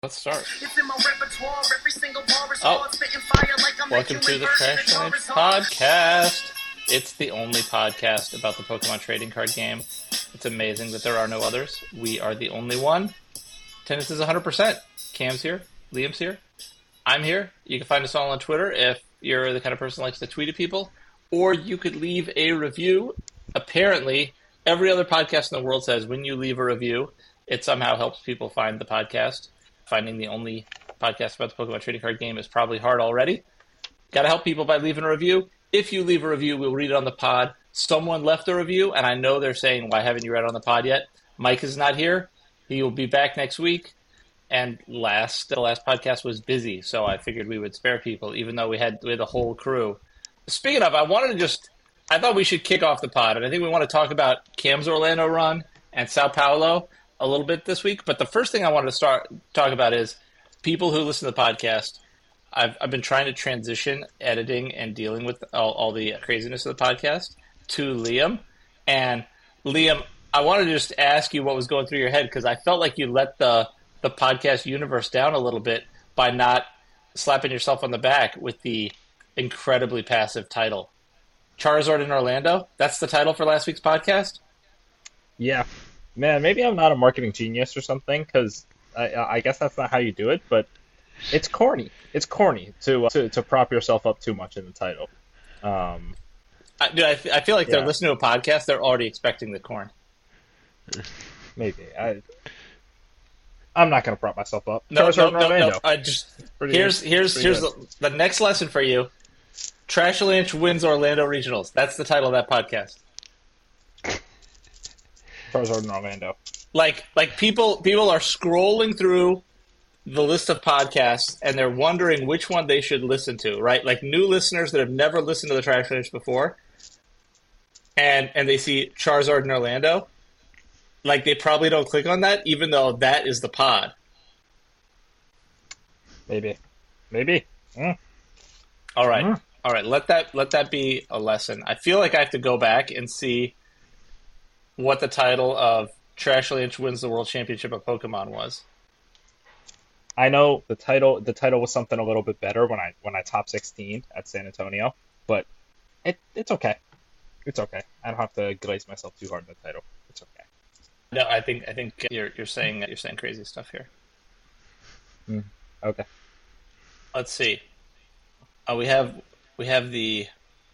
Let's start. Welcome to the Trash Age Podcast. It's the only podcast about the Pokemon trading card game. It's amazing that there are no others. We are the only one. Attendance is 100%. Cam's here. Liam's here. I'm here. You can find us all on Twitter if you're the kind of person who likes to tweet at people. Or you could leave a review. Apparently, every other podcast in the world says when you leave a review, it somehow helps people find the podcast. Finding the only podcast about the Pokemon trading card game is probably hard already. Got to help people by leaving a review. If you leave a review, we'll read it on the pod. Someone left a review, and I know they're saying, why haven't you read it on the pod yet? Mike is not here. He will be back next week. And the last podcast was busy, so I figured we would spare people, even though we had the whole crew. Speaking of, I thought we should kick off the pod, and I think we want to talk about Cam's Orlando run and Sao Paulo a little bit this week. But the first thing I wanted to talk about is people who listen to the podcast. I've been trying to transition editing and dealing with all the craziness of the podcast to Liam. And Liam, I wanted to just ask you what was going through your head, because I felt like you let the podcast universe down a little bit by not slapping yourself on the back with the incredibly passive title. Charizard in Orlando? That's the title for last week's podcast? Yeah. Man, maybe I'm not a marketing genius or something, because I guess that's not how you do it, but it's corny. It's corny to prop yourself up too much in the title. I feel like they're listening to a podcast, they're already expecting the corn. Maybe. I'm not going to prop myself up. No. Here's the next lesson for you. Trashalanche wins Orlando Regionals. That's the title of that podcast. Charizard in Orlando. Like people are scrolling through the list of podcasts and they're wondering which one they should listen to, right? Like new listeners that have never listened to the Trashalanche before, and they see Charizard in Orlando. Like they probably don't click on that, even though that is the pod. Maybe. All right. Let that be a lesson. I feel like I have to go back and see what the title of Trashalanche wins the World Championship of Pokemon was. I know the title was something a little bit better when I top 16 at San Antonio, but it's okay. It's okay. I don't have to glaze myself too hard in the title. It's okay. No, I think you're saying crazy stuff here. Okay. Let's see. We have the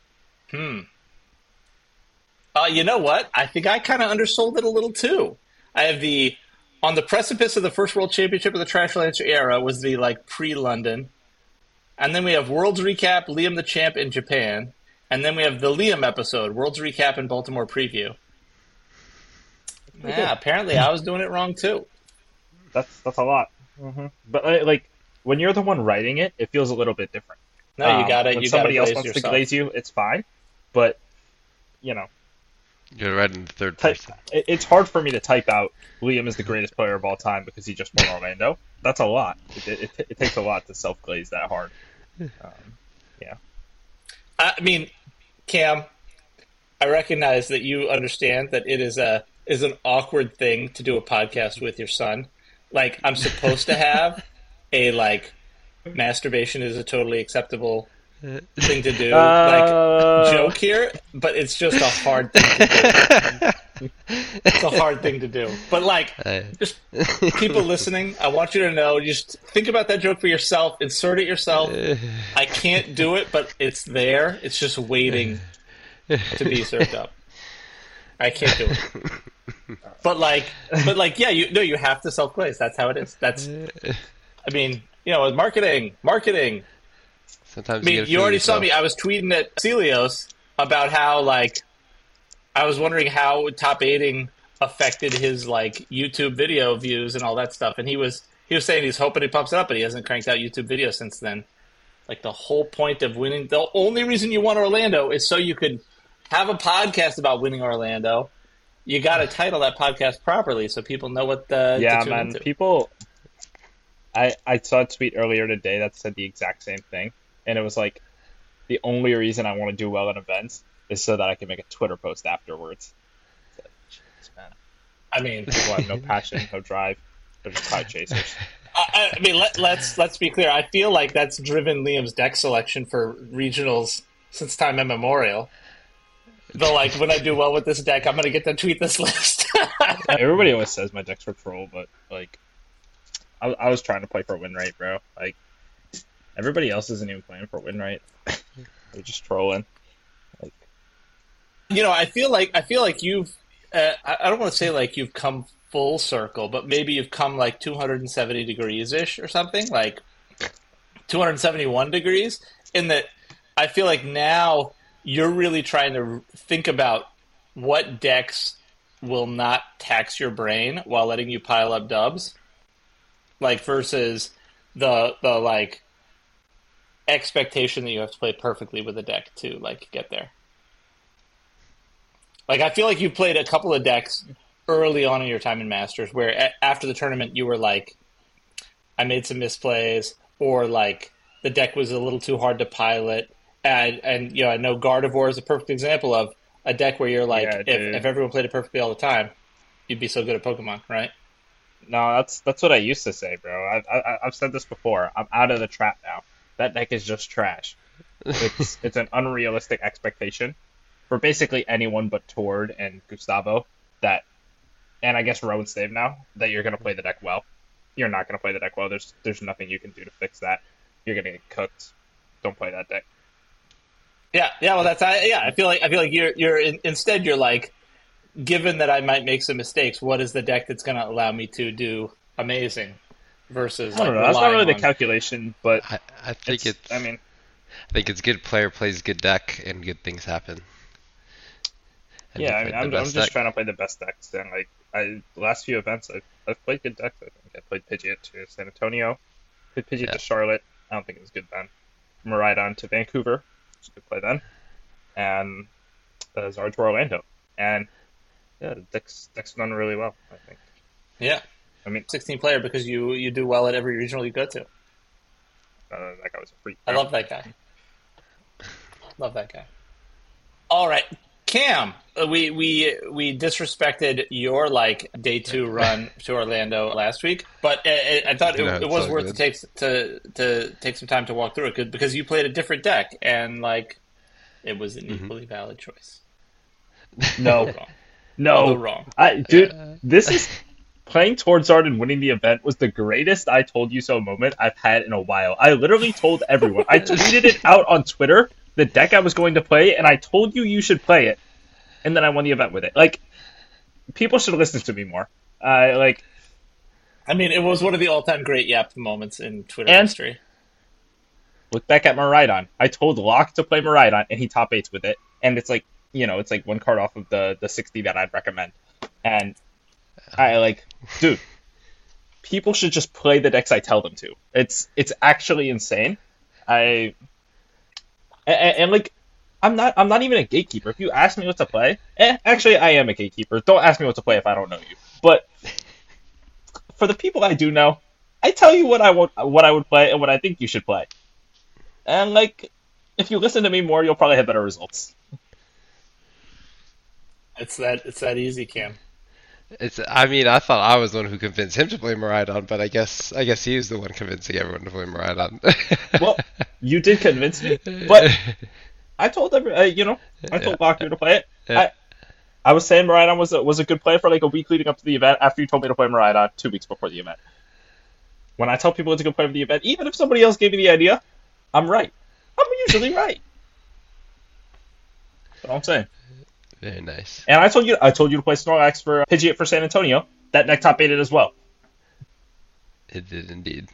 you know what? I think I kind of undersold it a little too. I have on the precipice of the first World Championship of the Trashalanche era was the pre-London, and then we have Worlds Recap, Liam the Champ in Japan, and then we have the Liam episode, Worlds Recap and Baltimore Preview. Yeah, apparently I was doing it wrong too. That's a lot. Mm-hmm. But when you're the one writing it, it feels a little bit different. No, you got it. When somebody else wants to glaze you, it's fine. But you're right in the third person. It's hard for me to type out Liam is the greatest player of all time because he just won Orlando. That's a lot. It takes a lot to self-glaze that hard. Yeah. I mean, Cam, I recognize that you understand that it is an awkward thing to do a podcast with your son. Like, I'm supposed to have a masturbation is a totally acceptable thing to do, joke here, but it's just a hard thing to do. It's a hard thing to do. But just people listening, I want you to know, just think about that joke for yourself, insert it yourself. I can't do it, but it's there. It's just waiting to be served up. I can't do it. But yeah, you have to self-glaze. That's how it is. I mean, with marketing. Sometimes you already saw me. I was tweeting at Celios about how I was wondering how top 8ing affected his YouTube video views and all that stuff, and he was saying he's hoping he pumps it up, but he hasn't cranked out YouTube videos since then. The whole point of winning, the only reason you won Orlando is so you could have a podcast about winning Orlando. You got to title that podcast properly so people know what to tune into. People. I saw a tweet earlier today that said the exact same thing. And it was the only reason I want to do well in events is so that I can make a Twitter post afterwards. I mean, people have no passion, no drive. They're just cloud chasers. I mean, let's be clear. I feel like that's driven Liam's deck selection for regionals since time immemorial. Though, like, when I do well with this deck, I'm gonna get to tweet this list. Everybody always says my decks were troll, but like, I was trying to play for win rate, bro. Like, everybody else isn't even playing for win rate. They're just trolling. Like, I feel like you've. I don't want to say like you've come full circle, but maybe you've come like 270 degrees ish or something, like 271 degrees. In that, I feel like now you're really trying to think about what decks will not tax your brain while letting you pile up dubs, like versus the like expectation that you have to play perfectly with a deck to like get there. Like, I feel like you played a couple of decks early on in your time in Masters where after the tournament you were like, I made some misplays, or like the deck was a little too hard to pilot. And I know Gardevoir is a perfect example of a deck where you're like, Yeah, if everyone played it perfectly all the time, you'd be so good at Pokemon, right? no, that's what I used to say, bro. I've said this before. I'm out of the trap now. That deck is just trash. It's an unrealistic expectation for basically anyone but Tord and Gustavo, and I guess Rowan Stave now, that you're gonna play the deck well. You're not gonna play the deck well. There's nothing you can do to fix that. You're gonna get cooked. Don't play that deck. Yeah. Well, I feel like instead you're like, given that I might make some mistakes, what is the deck that's going to allow me to do amazing? Versus, I don't know. That's not really the calculation, but I think it's. I mean, I think it's good player plays good deck and good things happen. And yeah. you I played mean, I'm the just best deck. trying to play the best decks, and like the last few events, I've played good decks. I think I played Pidgeot to San Antonio, played Pidgeot to Charlotte. I don't think it was good then. Miraidon to Vancouver, which was a good play then, and Zard to Orlando, and yeah, the deck's done really well, I think. Yeah. I mean, 16 player because you do well at every regional you go to. that guy was a freak. I love that guy. Love that guy. All right, Cam, we disrespected your like day 2 run to Orlando last week, but I thought it was worth to take some time to walk through it because you played a different deck and like it was an equally valid choice. No, Although wrong. Dude, this is playing towards Zard and winning the event was the greatest I told you so moment I've had in a while. I literally told everyone. I tweeted it out on Twitter, the deck I was going to play, and I told you should play it. And then I won the event with it. Like, people should listen to me more. I mean, it was one of the all-time great Yap moments in Twitter history. Look back at Miraidon. I told Locke to play Miraidon, and he top 8s with it. And it's like, it's like one card off of the 60 that I'd recommend. And dude, people should just play the decks I tell them to. It's actually insane. And like, I'm not even a gatekeeper. If you ask me what to play, actually I am a gatekeeper. Don't ask me what to play if I don't know you. But for the people I do know, I tell you what I would play and what I think you should play. And like, if you listen to me more, you'll probably have better results. It's that easy, Cam. I mean, I thought I was the one who convinced him to play Miraidon, but I guess he was the one convincing everyone to play Miraidon. Well, you did convince me, but I told I told Lockyer to play it. Yeah. I was saying Miraidon was a good play for like a week leading up to the event after you told me to play Miraidon 2 weeks before the event. When I tell people it's a good play for the event, even if somebody else gave me the idea, I'm right. I'm usually right. That's what I'm saying. Very nice. And I told you to play Snorlax for Pidgeot for San Antonio. That deck top 8'd as well. It did indeed.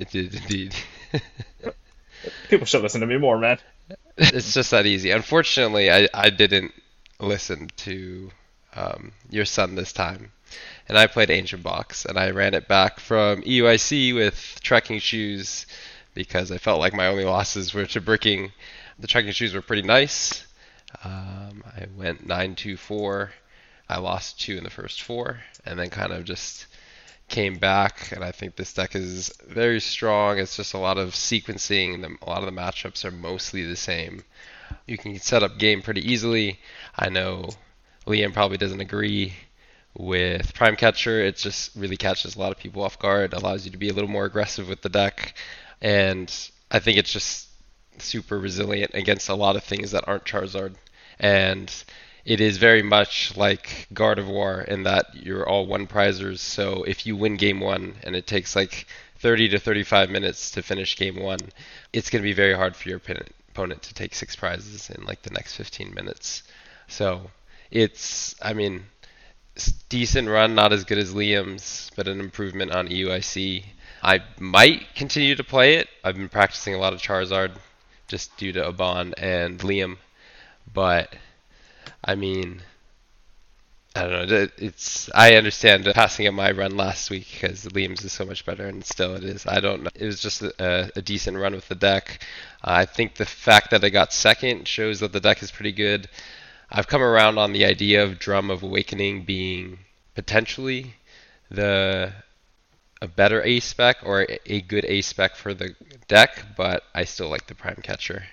People should listen to me more, man. It's just that easy. Unfortunately, I didn't listen to your son this time. And I played Ancient Box, and I ran it back from EUIC with trekking shoes because I felt like my only losses were to bricking. The trekking shoes were pretty nice. I went 9-2-4. I lost 2 in the first 4, and then kind of just came back. And I think this deck is very strong. It's just a lot of sequencing. A lot of the matchups are mostly the same. You can set up game pretty easily. I know Liam probably doesn't agree With Prime Catcher, it just really catches a lot of people off guard, allows you to be a little more aggressive with the deck, and I think it's just super resilient against a lot of things that aren't Charizard. And it is very much like Gardevoir in that you're all one prizers, so if you win game one and it takes like 30 to 35 minutes to finish game one, it's going to be very hard for your opponent to take 6 prizes in like the next 15 minutes. So it's, I mean, decent run, not as good as Liam's, but an improvement on EUIC. I might continue to play it. I've been practicing a lot of Charizard just due to Aban and Liam, but I mean, I don't know. I understand passing up my run last week because Liam's is so much better, and still it is. I don't know. It was just a decent run with the deck. I think the fact that I got second shows that the deck is pretty good. I've come around on the idea of Drum of Awakening being potentially a better A spec or a good A spec for the deck, but I still like the Prime Catcher.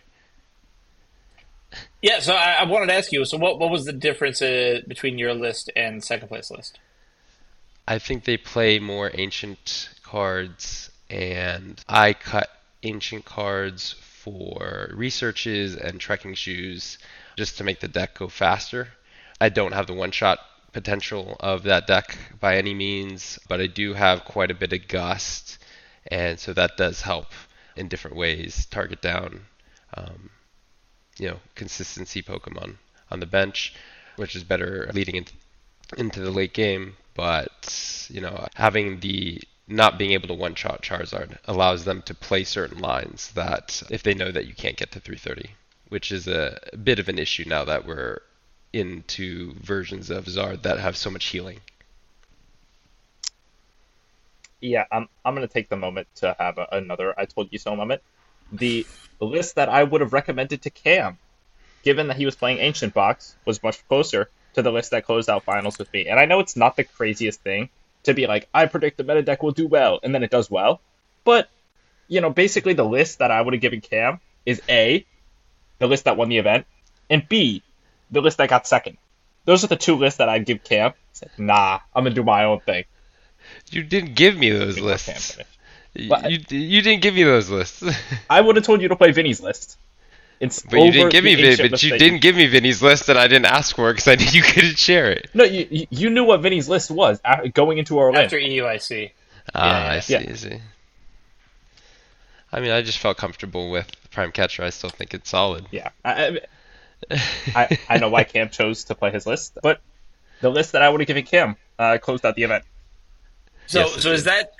Yeah, so I wanted to ask you, so what was the difference between your list and second place list? I think they play more ancient cards, and I cut ancient cards for researches and trekking shoes just to make the deck go faster. I don't have the one-shot potential of that deck by any means, but I do have quite a bit of gust, and so that does help in different ways. Target down, consistency Pokemon on the bench, which is better leading into the late game. But having the not being able to one-shot Charizard allows them to play certain lines that if they know that you can't get to 330, which is a bit of an issue now that we're into versions of Zard that have so much healing. Yeah, I'm going to take the moment to have another I told you so moment. The list that I would have recommended to Cam, given that he was playing Ancient Box, was much closer to the list that closed out finals with me. And I know it's not the craziest thing to be like, I predict the meta deck will do well, and then it does well. But, basically the list that I would have given Cam is A, the list that won the event, and B, the list that got second. Those are the two lists that I'd give Cam. Said, nah, I'm going to do my own thing. You didn't give me those lists. You didn't give me those lists. I would have told you to play Vinny's list. But you didn't give me didn't give me Vinny's list that I didn't ask for because I knew you couldn't share it. No, you knew what Vinny's list was going into our after EUIC. I see. I mean, I just felt comfortable with Prime Catcher. I still think it's solid. Yeah, I know why Cam chose to play his list, but the list that I would have given Cam closed out the event. So is that?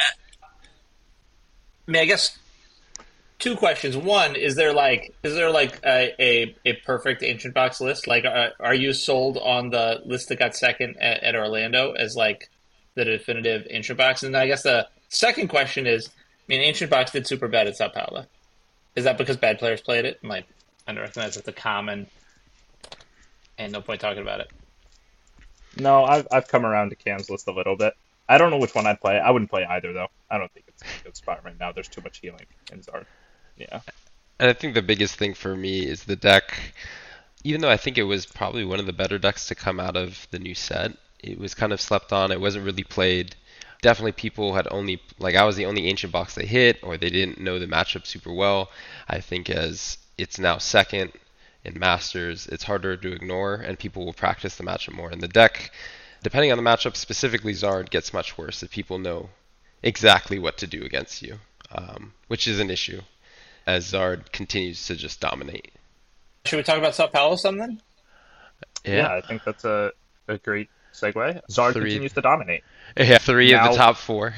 I mean, I guess two questions. One, is there like a perfect Ancient Box list? Like, are you sold on the list that got second at Orlando as like the definitive Ancient Box? And then I guess the second question is, I mean, Ancient Box did super bad at Sao Paulo. Is that because bad players played it? I recognize it's a common, and no point talking about it. No, I've come around to Cam's list a little bit. I don't know which one I'd play. I wouldn't play either, though. I don't think it's a good spot right now. There's too much healing in Zard. Yeah. And I think the biggest thing for me is the deck. Even though I think it was probably one of the better decks to come out of the new set, it was kind of slept on. It wasn't really played. Definitely people had only, like I was the only Ancient Box they hit, or they didn't know the matchup super well. I think as it's now second in Masters, it's harder to ignore, and people will practice the matchup more. And the deck, depending on the matchup, specifically Zard, gets much worse if people know exactly what to do against you, which is an issue as Zard continues to just dominate. Should we talk about Sao Paulo some then? Yeah, I think that's a great segue. Zard continues to dominate. Yeah, three of the top four.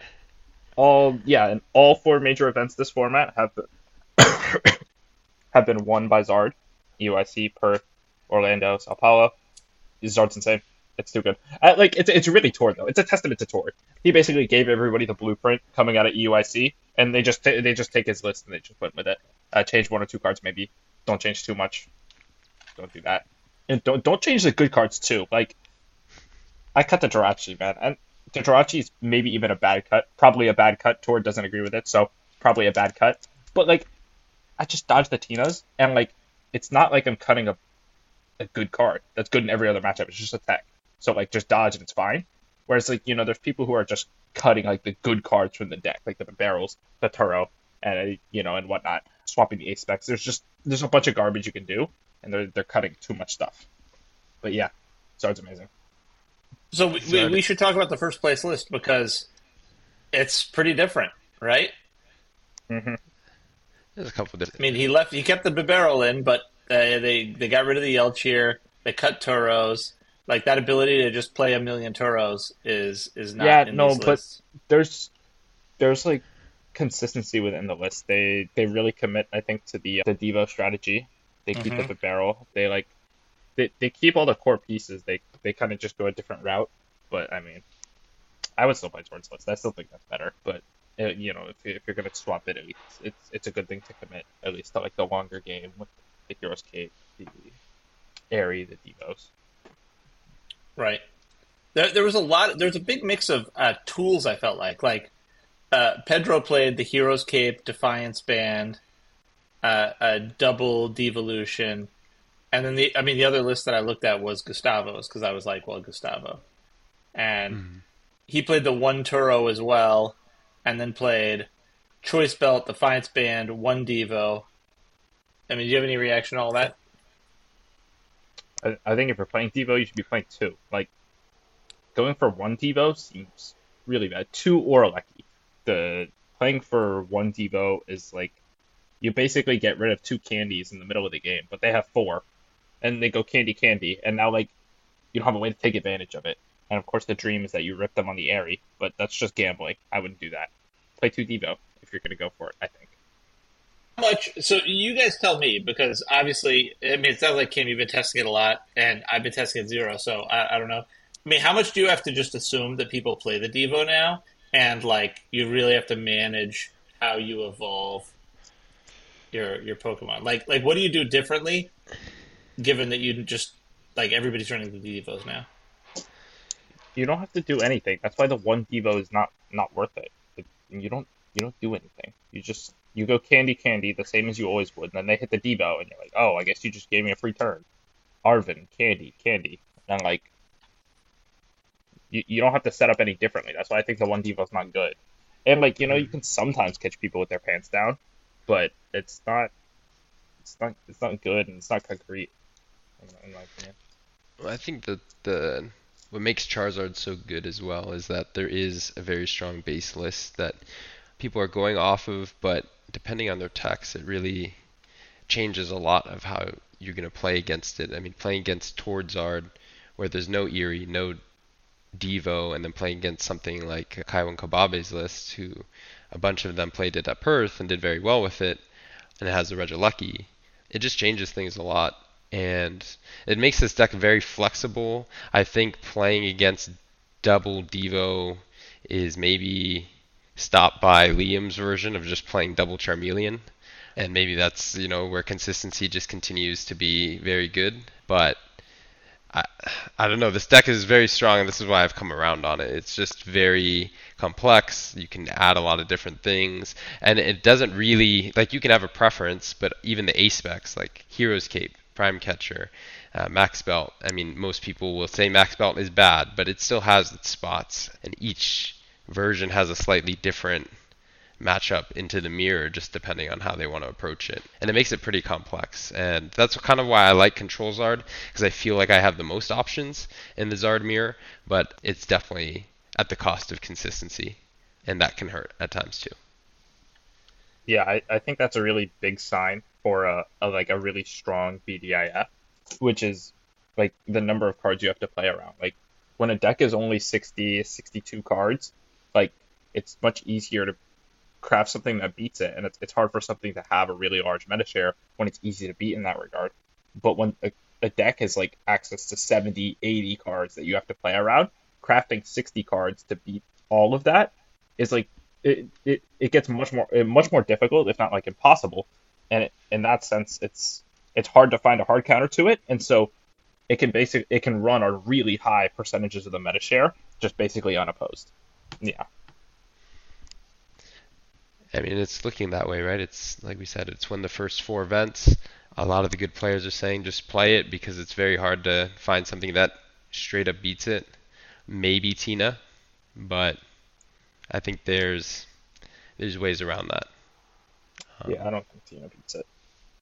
And all four major events this format have been won by Zard. EUIC, Perth, Orlando, Sao Paulo. Zard's insane. It's too good. It's really Tor though. It's a testament to Tor. He basically gave everybody the blueprint coming out of EUIC, and they just take his list and they just went with it. Change one or two cards maybe. Don't change too much. Don't do that. And don't change the good cards too. Like, I cut the Jirachi, man, and the Jirachi is maybe even a bad cut. Probably a bad cut. Tor doesn't agree with it, so probably a bad cut. But like, I just dodged the Tinas, and like, it's not like I'm cutting a good card that's good in every other matchup. It's just a tech. So like just dodge and it's fine. Whereas like there's people who are just cutting like the good cards from the deck, like the barrels, the Turo, and and whatnot, swapping the ace specs. There's a bunch of garbage you can do, and they're cutting too much stuff. But yeah, Zard's amazing. So we should talk about the first place list because it's pretty different, right? Hmm. There's a couple different. I mean, he kept the Bibarel in, but they got rid of the Yelchir. They cut Turos. Like that ability to just play a million Turos is not Yeah, in no, these but lists. there's like consistency within the list. They really commit, I think, to the Devo strategy. They keep Hmm. the barrel. They keep all the core pieces. They kind of just go a different route. But I mean, I would still play Torrance list. I still think that's better. But if you're gonna swap it, at least it's a good thing to commit at least to like the longer game with the Heroes Cape, the Airy, the Devos. Right. There was a lot. There's a big mix of tools. I felt like Pedro played the Heroes Cape, Defiance Band, a double Devolution, and then the other list that I looked at was Gustavo's because I was like, well, Gustavo, and Mhm. he played the one Turo as well, and then played Choice Belt, Defiance Band, one Devo. I mean, do you have any reaction to all that? I think if you're playing Devo, you should be playing two. Like going for one Devo seems really bad. Two or lucky. The playing for one Devo is like you basically get rid of two candies in the middle of the game, but they have four, and they go candy candy, and now like you don't have a way to take advantage of it. And of course, the dream is that you rip them on the Airy, but that's just gambling. I wouldn't do that. Play two Devo if you're gonna go for it. I think. How much? So you guys tell me because obviously, I mean, it sounds like Kim, you've been testing it a lot, and I've been testing it zero. So I don't know. I mean, how much do you have to just assume that people play the Devo now, and like you really have to manage how you evolve your Pokemon? Like what do you do differently, given that you just like everybody's running the Devos now? You don't have to do anything. That's why the one Devo is not worth it. You don't do anything. You go candy candy the same as you always would, and then they hit the Devo, and you're like, oh, I guess you just gave me a free turn. Arvin, candy, candy, and like you don't have to set up any differently. That's why I think the one Devo's not good. And like you can sometimes catch people with their pants down, but it's not good and it's not concrete in my opinion. Well, I think that the what makes Charizard so good as well is that there is a very strong base list that people are going off of, but depending on their techs, it really changes a lot of how you're going to play against it. I mean, playing against Tordzard, where there's no Eerie, no Devo, and then playing against something like Kaiwan Kababe's list, who a bunch of them played it at Perth and did very well with it, and it has the Regieleki, it just changes things a lot. And it makes this deck very flexible. I think playing against double Devo is maybe stopped by Liam's version of just playing double Charmeleon. And maybe that's, where consistency just continues to be very good. But I, I don't know. This deck is very strong, and this is why I've come around on it. It's just very complex. You can add a lot of different things, and it doesn't really like you can have a preference, but even the ace specs like Hero's Cape, Prime Catcher, Max Belt. I mean, most people will say Max Belt is bad, but it still has its spots, and each version has a slightly different matchup into the mirror just depending on how they want to approach it. And it makes it pretty complex. And that's kind of why I like Control Zard, because I feel like I have the most options in the Zard mirror, but it's definitely at the cost of consistency. And that can hurt at times too. Yeah, I think that's a really big sign for a really strong BDIF, which is like the number of cards you have to play around. Like when a deck is only 60, 62 cards, like it's much easier to craft something that beats it, and it's hard for something to have a really large meta share when it's easy to beat in that regard. But when a deck has like access to 70, 80 cards that you have to play around, crafting 60 cards to beat all of that is like it gets much more difficult, if not like impossible. And in that sense, it's hard to find a hard counter to it, and so it can run on really high percentages of the meta share just basically unopposed. Yeah. I mean, it's looking that way, right? It's like we said, it's won the first four events. A lot of the good players are saying just play it because it's very hard to find something that straight up beats it. Maybe Tina, but I think there's ways around that. Yeah, I don't think Tina beats it.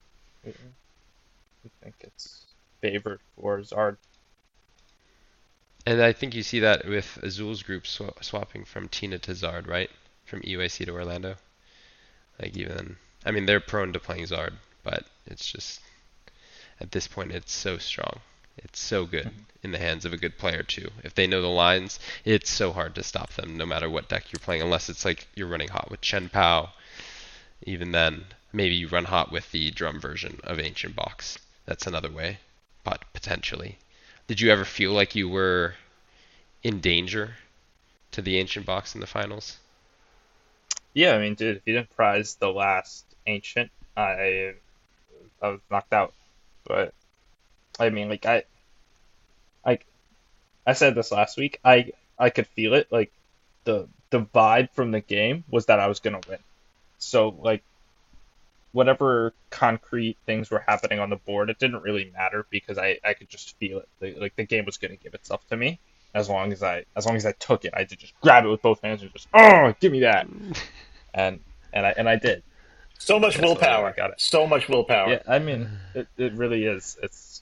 I think it's favored for Zard. And I think you see that with Azul's group swapping from Tina to Zard, right? From EUIC to Orlando. Like even, I mean, they're prone to playing Zard, but it's just at this point it's so strong. It's so good in the hands of a good player too. If they know the lines, it's so hard to stop them no matter what deck you're playing, unless it's like you're running hot with Chen Pao. Even then, maybe you run hot with the drum version of Ancient Box. That's another way, but potentially. Did you ever feel like you were in danger to the Ancient Box in the finals? Yeah, I mean, dude, if you didn't prize the last Ancient, I was knocked out. But I mean, like I I said this last week. I could feel it. Like the vibe from the game was that I was gonna win. So like whatever concrete things were happening on the board, it didn't really matter because I could just feel it. Like the game was gonna give itself to me as long as I took it. I had to just grab it with both hands and just give me that. And I did. So much So I willpower. got it. So much willpower. Yeah, I mean it really is.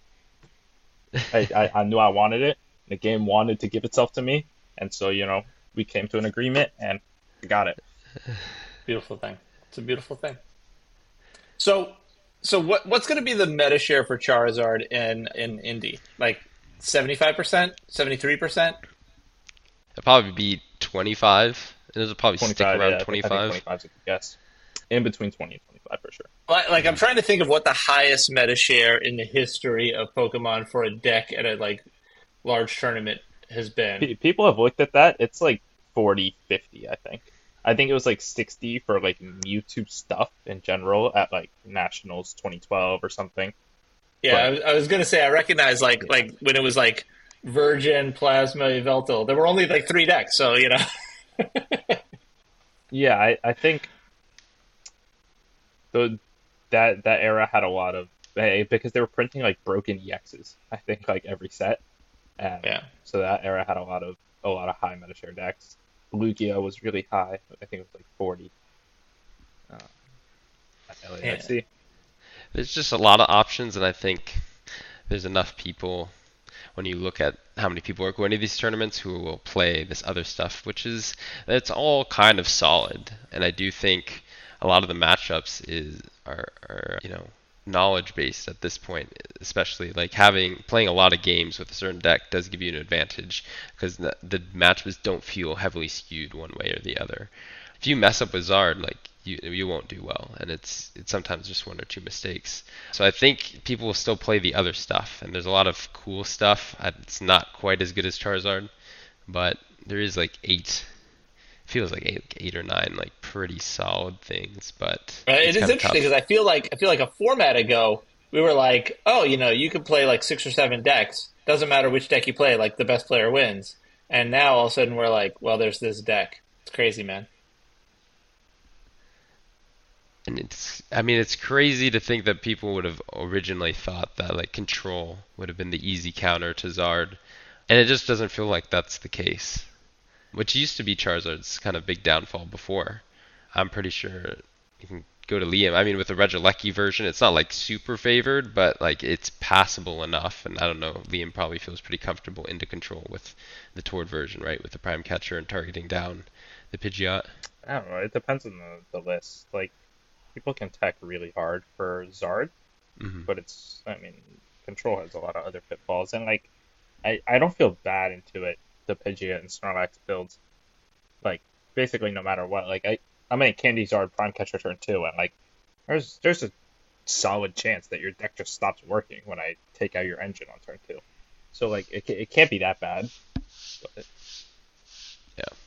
I knew I wanted it. The game wanted to give itself to me, and so we came to an agreement and I got it. Beautiful thing. It's a beautiful thing. So what's going to be the meta share for Charizard in Indy? Like 75%, 73%? It'll probably be 25, and it'll probably stick 25, around yeah, I think 25. 25 is a good guess. In between 20 and 25 for sure. Like I'm trying to think of what the highest meta share in the history of Pokemon for a deck at a like large tournament has been. People have looked at that. It's like 40, 50, I think. I think it was like 60 for like Mewtwo stuff in general at like Nationals 2012 or something. Yeah, But I was gonna say I recognize like when it was like Virgin, Plasma, Yveltal. There were only like 3 decks, so yeah, I think that era had a lot of because they were printing like broken EXs. I think like every set, and Yeah. so that era had a lot of high meta share decks. Lugia was really high. I think it was like 40. At LAFC. There's just a lot of options, and I think there's enough people when you look at how many people are going to these tournaments who will play this other stuff, which is it's all kind of solid. And I do think a lot of the matchups are knowledge based at this point, especially like playing a lot of games with a certain deck does give you an advantage because the matchups don't feel heavily skewed one way or the other. If you mess up with Zard, like you won't do well, and it's sometimes just 1 or 2 mistakes. So I think people will still play the other stuff, and there's a lot of cool stuff. It's not quite as good as Charizard, but there is like 8. Feels like 8 or 9 like pretty solid things, but It is kinda interesting tough. because I feel like a format ago we were like, oh, you could play like 6 or 7 decks. Doesn't matter which deck you play, like the best player wins. And now all of a sudden we're like, well, there's this deck. It's crazy, man. And it's crazy to think that people would have originally thought that like Control would have been the easy counter to Zard, and it just doesn't feel like that's the case. Which used to be Charizard's kind of big downfall before. I'm pretty sure you can go to Liam. I mean, with the Regieleki version, it's not like super favored, but like it's passable enough. And I don't know, Liam probably feels pretty comfortable into Control with the Tord version, right? With the Prime Catcher and targeting down the Pidgeot. I don't know. It depends on the list. Like people can tech really hard for Zard, Hmm. but Control has a lot of other pitfalls, and like I don't feel bad into it. The Pidgeot and Snorlax builds, like basically no matter what. Like I'm in Candy Zard Prime Catcher turn 2, and like there's a solid chance that your deck just stops working when I take out your engine on turn 2. So like it can't be that bad. But Yeah.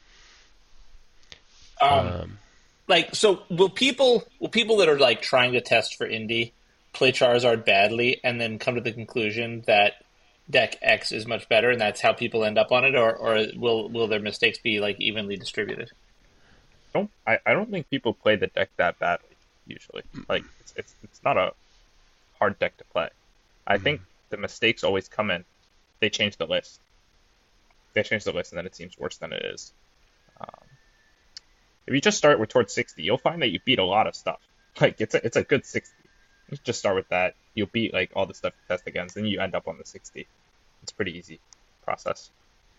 Like, so will people that are like trying to test for Indy play Charizard badly and then come to the conclusion that deck X is much better and that's how people end up on it, or will their mistakes be like evenly distributed? I don't think people play the deck that badly usually. Like it's not a hard deck to play. I think the mistakes always come in they changed the list. They changed the list, and then it seems worse than it is. Um, if you just start with towards 60, you'll find that you beat a lot of stuff. Like it's a good 60. You just start with that. You'll beat like all the stuff you test against, and you end up on the 60. It's a pretty easy process.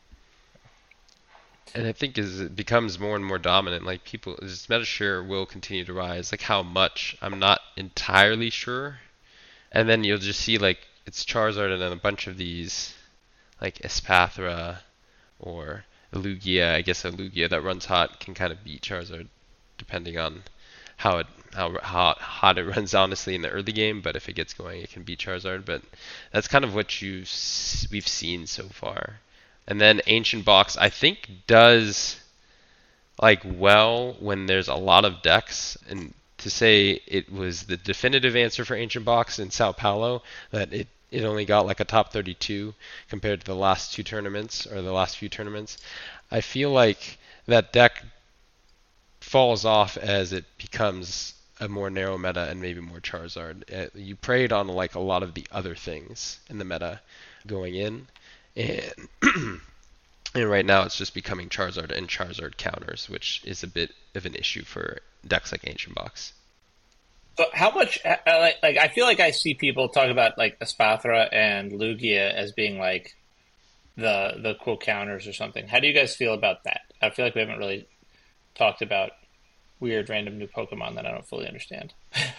And I think as it becomes more and more dominant, like people, this meta share will continue to rise. Like how much, I'm not entirely sure. And then you'll just see like it's Charizard and then a bunch of these, like Espathra or Lugia. I guess a Lugia that runs hot can kind of beat Charizard, depending on how hot it runs honestly in the early game. But if it gets going, it can beat Charizard. But that's kind of what we've seen so far. And then Ancient Box, I think, does like well when there's a lot of decks. And to say it was the definitive answer for Ancient Box in Sao Paulo, that it only got like a top 32 compared to the last two tournaments or the last few tournaments. I feel like that deck falls off as it becomes a more narrow meta and maybe more Charizard. You preyed on like a lot of the other things in the meta going in, and and right now it's just becoming Charizard and Charizard counters, which is a bit of an issue for decks like Ancient Box. But how much? Like I feel like I see people talk about like Espathra and Lugia as being like the quote counters or something. How do you guys feel about that? I feel like we haven't really talked about weird random new Pokemon that I don't fully understand.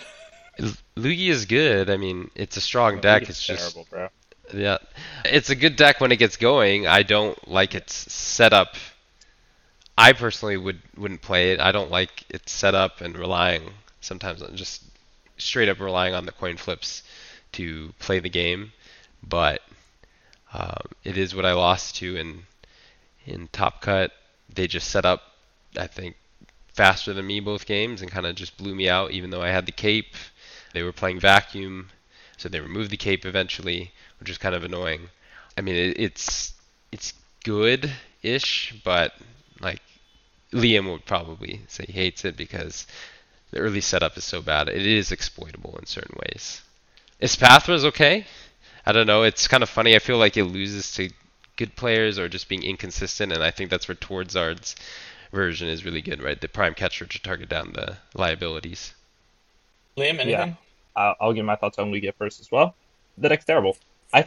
Lugia is good. I mean, it's a strong No, deck. it's It's just terrible, bro. yeah, it's a good deck when it gets going. I don't like its setup. I personally wouldn't play it. I don't like its setup and relying sometimes on just straight up relying on the coin flips to play the game. But it is what I lost to in Top Cut. They just set up, I think, faster than me both games and kind of just blew me out. Even though I had the cape, they were playing vacuum, so they removed the cape eventually, which is kind of annoying. I mean, it's good-ish, but like Liam would probably say he hates it because the early setup is so bad. It is exploitable in certain ways. Espathra is okay. I don't know. It's kind of funny. I feel like it loses to good players or just being inconsistent, and I think that's where Tordzard's version is really good, right? The prime catcher to target down the liabilities. Liam, Yeah, anything? I'll give my thoughts on Lugia first as well. The deck's terrible. I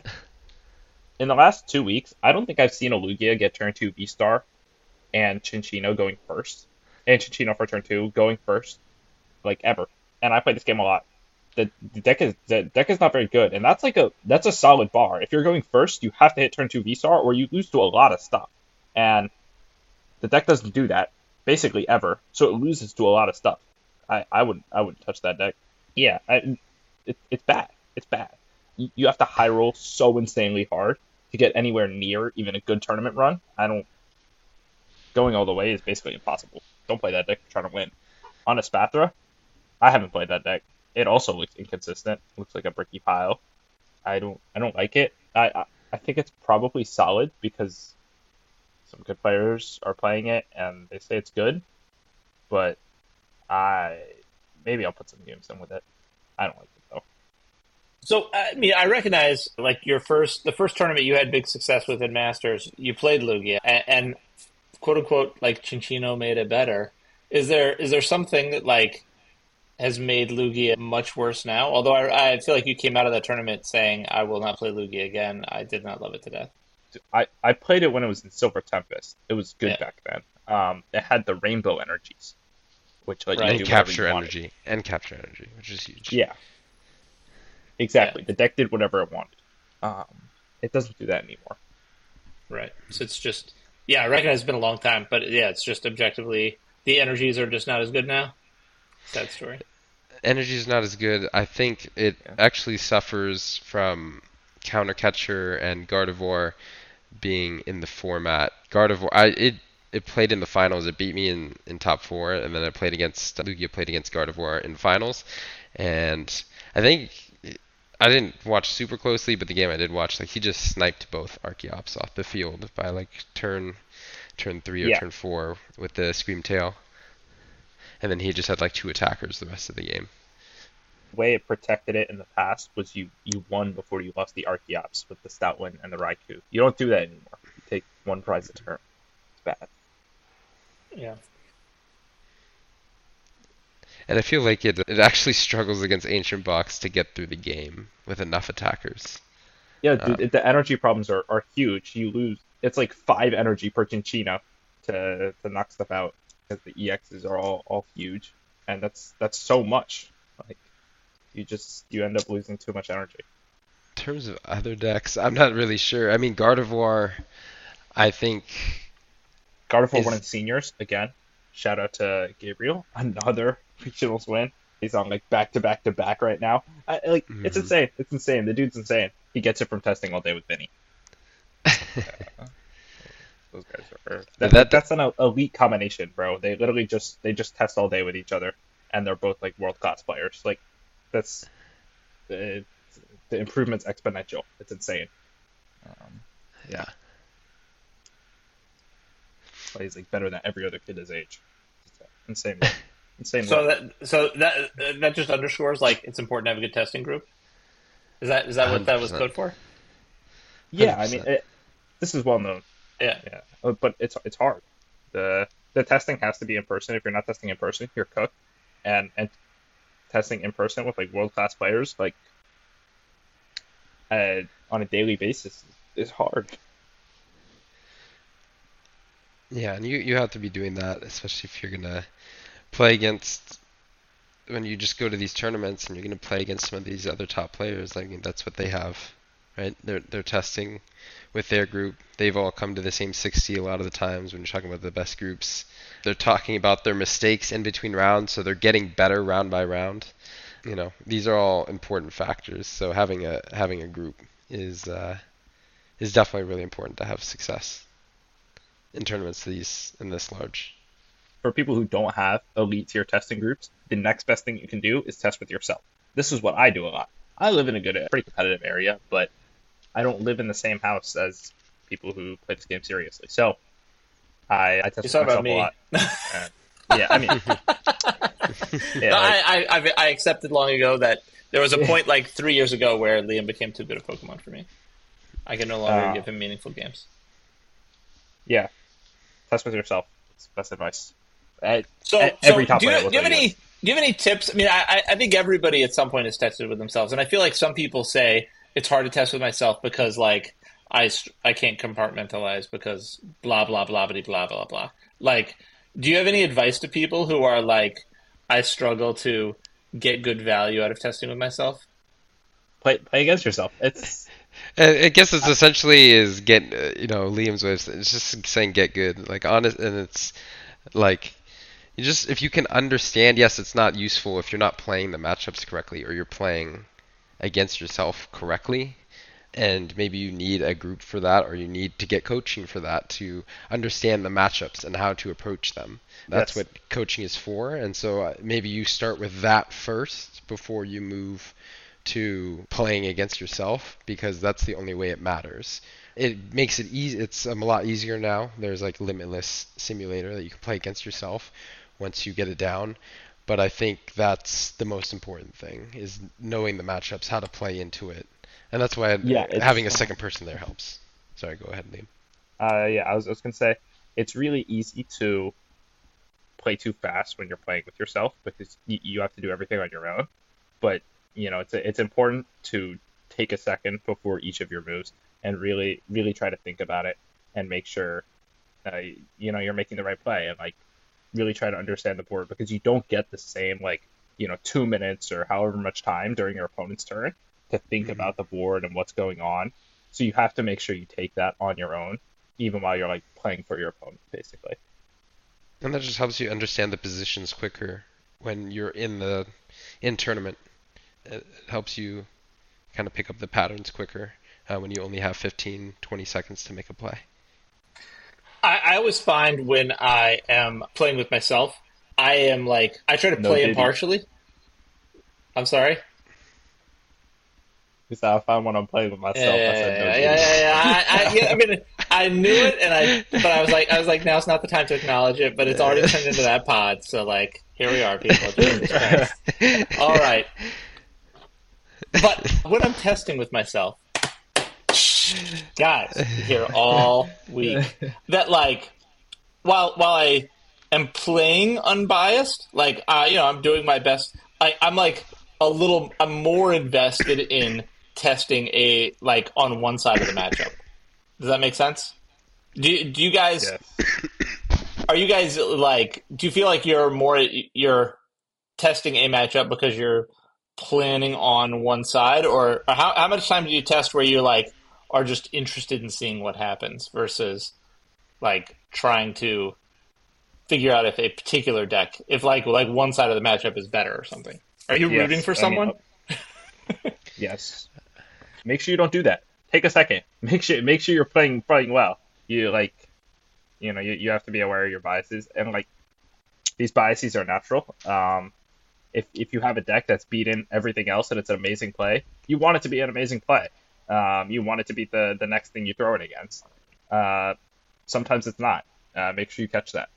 In the last 2 weeks, I don't think I've seen a Lugia get turn 2 V-Star and Chinchino going first, and Chinchino for turn 2 going first, like ever. And I play this game a lot. The deck is not very good, and that's a solid bar. If you're going first, you have to hit turn 2 V-Star, or you lose to a lot of stuff. And the deck doesn't do that basically ever, so it loses to a lot of stuff. I wouldn't touch that deck. Yeah, it's bad. It's bad. You have to high roll so insanely hard to get anywhere near even a good tournament run. I don't. Going all the way is basically impossible. Don't play that deck if you're trying to win. On Espathra, I haven't played that deck. It also looks inconsistent. Looks like a bricky pile. I don't like it. I think it's probably solid because some good players are playing it and they say it's good, but I maybe I'll put some games in with it. I don't like it though. So I mean, I recognize like the first tournament you had big success with in Masters, you played Lugia, and quote unquote like Chinchino made it better. Is there something that like has made Lugia much worse now? Although I feel like you came out of that tournament saying I will not play Lugia again. I did not love it to death. I played it when it was in Silver Tempest. It was good Yeah. back then. It had the rainbow energies, which let Right. you And do whatever capture you wanted. energy. And capture energy, which is huge. Yeah, exactly. The deck did whatever it wanted. Um, it doesn't do that anymore. Right. So it's just yeah, I recognize it's been a long time, but yeah, it's just objectively the energies are just not as good now. Sad story. Energy is not as good. I think it Yeah. actually suffers from Countercatcher and Gardevoir being in the format. Gardevoir, it played in the finals. It beat me in top four, and then I played against Lugia played against Gardevoir in finals, and I think I didn't watch super closely, but the game I did watch, like he just sniped both Archeops off the field by like turn three or Yeah, turn four with the Scream Tail, and then he just had like two attackers the rest of the game. way it protected it in the past was you won before you lost the Archeops with the Stoutland and the Raikou. You don't do that anymore. You take one prize a turn. It's bad. Yeah. And I feel like it actually struggles against Ancient Box to get through the game with enough attackers. Yeah, the energy problems are huge. You lose. It's like 5 energy per Cinccino to knock stuff out because the EXs are all huge, and that's so much. Like you end up losing too much energy. In terms of other decks, I'm not really sure. I mean, Gardevoir, I think Gardevoir won in seniors again. Shout out to Gabriel, another regionals win. He's on like back to back right now. It's insane. It's insane. The dude's insane. He gets it from testing all day with Vinny. Those guys are that's an elite combination, bro. They literally just test all day with each other, and they're both like world class players. Like that's the improvement's exponential. It's insane. Yeah. Plays like better than every other kid his age. Insane. Insane. So that just underscores like it's important to have a good testing group. Is that what that was code for? Yeah, 100%. I mean, this is well known. Yeah. But it's hard. The testing has to be in person. If you're not testing in person, you're cooked. And testing in person with like world class players like on a daily basis is hard. Yeah, and you have to be doing that, especially if you're gonna play against when you just go to these tournaments and you're gonna play against some of these other top players. I mean, that's what they have, right? They're testing with their group. They've all come to the same 60 a lot of the times when you're talking about the best groups. They're talking about their mistakes in between rounds, so they're getting better round by round. You know, these are all important factors. So having a group is definitely really important to have success in tournaments this large. For people who don't have elite tier testing groups, the next best thing you can do is test with yourself. This is what I do a lot. I live in a pretty competitive area, but I don't live in the same house as people who play this game seriously. So I test with myself a lot. Yeah, I mean, yeah, no, I accepted long ago that there was a point like 3 years ago where Liam became too good at Pokemon for me. I can no longer give him meaningful games. Yeah, test with yourself. It's best advice. Every top player. Do you have any tips? I mean, I think everybody at some point has tested with themselves, and I feel like some people say it's hard to test with myself because like I can't compartmentalize because blah blah blah blah blah blah blah. Like, do you have any advice to people who are like, I struggle to get good value out of testing with myself? Play against yourself. It's. I guess it's essentially is get Liam's way. It's just saying get good, like honest, and it's like you just if you can understand. Yes, it's not useful if you're not playing the matchups correctly or you're playing against yourself correctly, and maybe you need a group for that or you need to get coaching for that to understand the matchups and how to approach them. That's what coaching is for, and so maybe you start with that first before you move to playing against yourself, because that's the only way it matters. It makes it easy. It's a lot easier now. There's like Limitless Simulator that you can play against yourself once you get it down. But I think that's the most important thing, is knowing the matchups, how to play into it. And that's why having a second person there helps. Sorry, go ahead, Liam. I was going to say, it's really easy to play too fast when you're playing with yourself because you have to do everything on your own. But it's important to take a second before each of your moves and really, really try to think about it and make sure, you're making the right play and like really try to understand the board, because you don't get the same 2 minutes or however much time during your opponent's turn to think about the board and what's going on. So you have to make sure you take that on your own, even while you're like playing for your opponent, basically. And that just helps you understand the positions quicker when you're in tournament. It helps you kind of pick up the patterns quicker when you only have 15, 20 seconds to make a play. I always find when I am playing with myself, I try to play impartially. I'm sorry? Because I found when I'm playing with myself, I mean, I knew it, but I was like, now's not the time to acknowledge it, but it's already turned into that pod, so like, here we are, people. Jesus Christ. All right. But when I'm testing with myself, guys, you hear all week that like while I am playing unbiased, like I'm doing my best. I'm like I'm more invested in testing on one side of the matchup. Does that make sense? Do you guys? Yes. Are you guys like? Do you feel like you're testing a matchup because you're planning on one side, or how much time do you test where you like are just interested in seeing what happens versus like trying to figure out if a particular deck, if like one side of the matchup is better or something? Are you rooting for someone? Yes. Make sure you don't do that. Take a second. Make sure you're playing well. You you have to be aware of your biases, and like these biases are natural. If you have a deck that's beaten everything else and it's an amazing play, you want it to be an amazing play. You want it to beat the next thing you throw it against. Sometimes it's not. Make sure you catch that.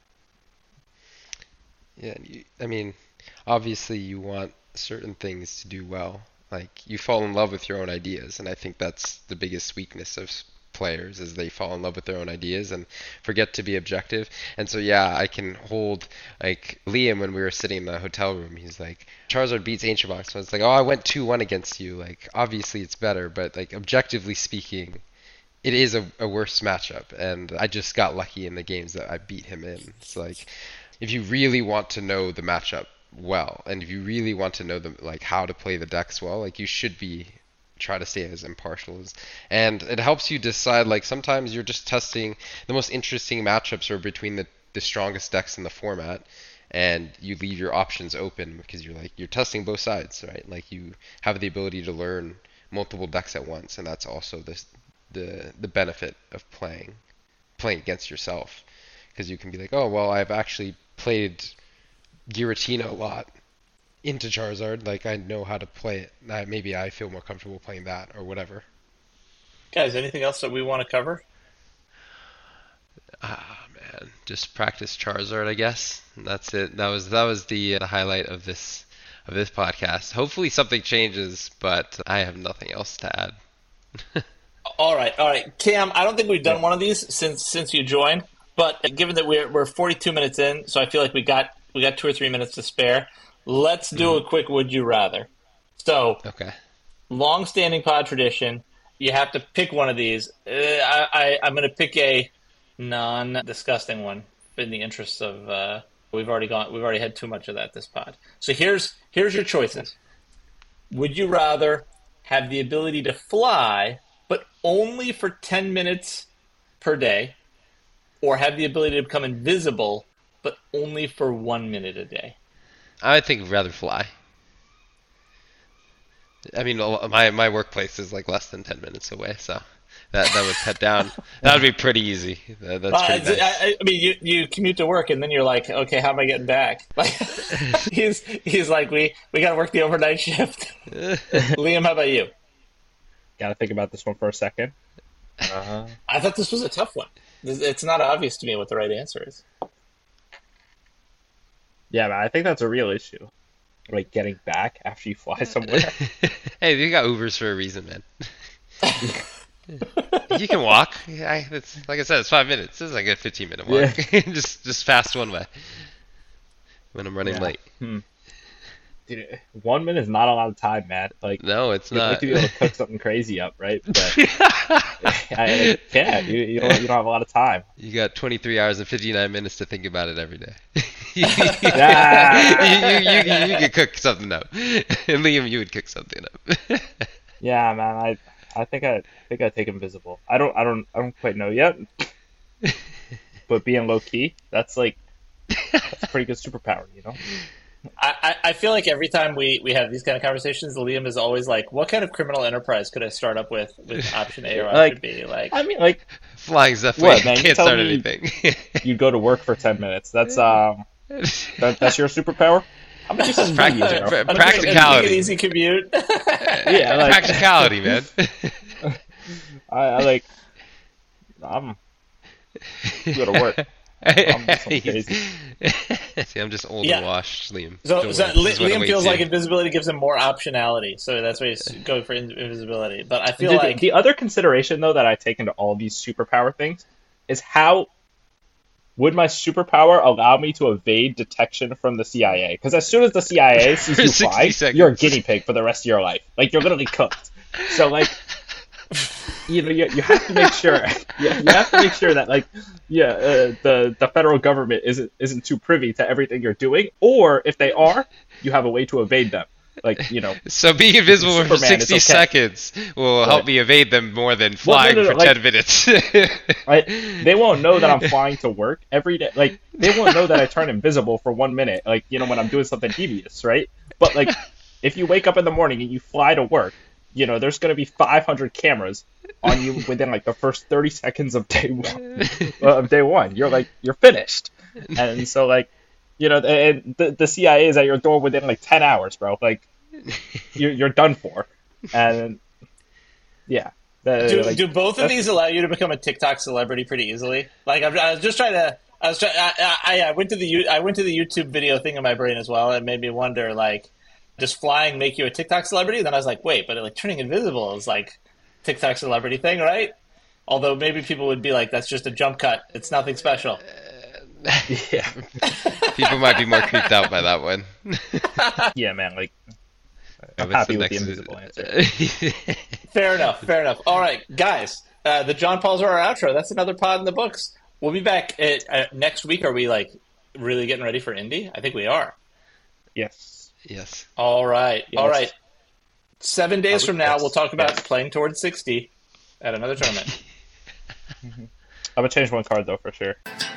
Yeah, I mean, obviously you want certain things to do well. Like you fall in love with your own ideas, and I think that's the biggest weakness of players is they fall in love with their own ideas and forget to be objective. And so yeah, I can hold like Liam when we were sitting in the hotel room. He's like, Charizard beats Ancient Box. So it's like, oh, I went 2-1 against you. Like obviously it's better, but like objectively speaking, it is a worse matchup. And I just got lucky in the games that I beat him in. It's like if you really want to know the matchup well, and if you really want to know like how to play the decks well, like you should try to stay as impartial as, and it helps you decide. Like sometimes you're just testing the most interesting matchups are between the strongest decks in the format, and you leave your options open because you're testing both sides, right? Like you have the ability to learn multiple decks at once, and that's also the benefit of playing against yourself, because you can be like, oh well, I've actually played Giratina a lot into Charizard, like I know how to play it. Maybe I feel more comfortable playing that or whatever. Guys, anything else that we want to cover? Man, just practice Charizard, I guess. And that's it. That was the highlight of this podcast. Hopefully something changes, but I have nothing else to add. All right. Cam, I don't think we've done one of these since you joined, but given that we're 42 minutes in, so I feel like we got 2 or 3 minutes to spare. Let's do a quick would you rather. So, okay. Long-standing pod tradition. You have to pick one of these. I'm going to pick a non-disgusting one in the interest of we've already had too much of that this pod. So here's your choices. Would you rather have the ability to fly, but only for 10 minutes per day, or have the ability to become invisible, but only for 1 minute a day? I think I'd rather fly. I mean, my workplace is like less than 10 minutes away, so that would cut down. That would be pretty easy. That's pretty nice. I mean, you commute to work, and then you're like, okay, how am I getting back? Like, he's like, we got to work the overnight shift. Liam, how about you? Got to think about this one for a second. I thought this was a tough one. It's not obvious to me what the right answer is. Yeah, man, I think that's a real issue. Like getting back after you fly somewhere. Hey, you got Ubers for a reason, man. You can walk. It's like I said, it's 5 minutes. This is like a 15-minute walk. Yeah. just fast one way. When I'm running late. Dude, 1 minute is not a lot of time, man. Like, no, it's not. You'd like to be able to cook something crazy up, right? But you don't have a lot of time. You got 23 hours and 59 minutes to think about it every day. You could cook something up. And Liam, you would cook something up. Yeah, man. I think I'd take invisible. I don't quite know yet. But being low key, that's a pretty good superpower, you know? I feel like every time we have these kind of conversations, Liam is always like, what kind of criminal enterprise could I start up with option A or option B? Like, I mean, like, flying's definitely man, can't start anything. You go to work for 10 minutes. That's that's your superpower? How much is practicality. An easy commute. Yeah, like, practicality, man. I'm go to work. crazy. See, I'm just old Yeah. and washed, Liam. So Don't worry, this is what Liam awaits feels you. like invisibility gives him more optionality, so that's why he's going for invisibility. But I feel Dude, like the other consideration though that I take into all these superpower things is how would my superpower allow me to evade detection from the CIA? Because as soon as the CIA sees For you 60 fly, seconds. you're a guinea pig for the rest of your life. Like you're literally cooked. So like, you know, you have to make sure you have to make sure that like the federal government isn't too privy to everything you're doing, or if they are, you have a way to evade them. Like, you know, So being invisible for Superman, it's 60 okay. seconds will help me evade them more than Well, flying no, for like- 10 minutes. right? They won't know that I'm flying to work every day. Like, they won't know that I turn invisible for 1 minute, like, you know, when I'm doing something devious, right? But, like, if you wake up in the morning and you fly to work, you know, there's going to be 500 cameras on you within, like, the first 30 seconds of day one. You're finished. And so, like, you know, and the CIA is at your door within, like, 10 hours, bro. Like, you're done for. And, yeah. do both of these allow you to become a TikTok celebrity pretty easily? Like I was just trying to. I went to the YouTube video thing in my brain as well. And it made me wonder, like, does flying make you a TikTok celebrity? Then I was like, wait, but like turning invisible is like TikTok celebrity thing, right? Although maybe people would be like, that's just a jump cut. It's nothing special. Yeah. People might be more creeped out by that one. Yeah, man, like, I'm What's happy with the next- invisible answer. Fair enough. All right, guys. The John Pauls are our outro. That's another pod in the books. We'll be back next week. Are we like really getting ready for Indy? I think we are. Yes. Yes. All right. Yes. All right. 7 days from now, Yes. we'll talk about Yes. playing towards 60 at another tournament. I'm gonna change one card though for sure.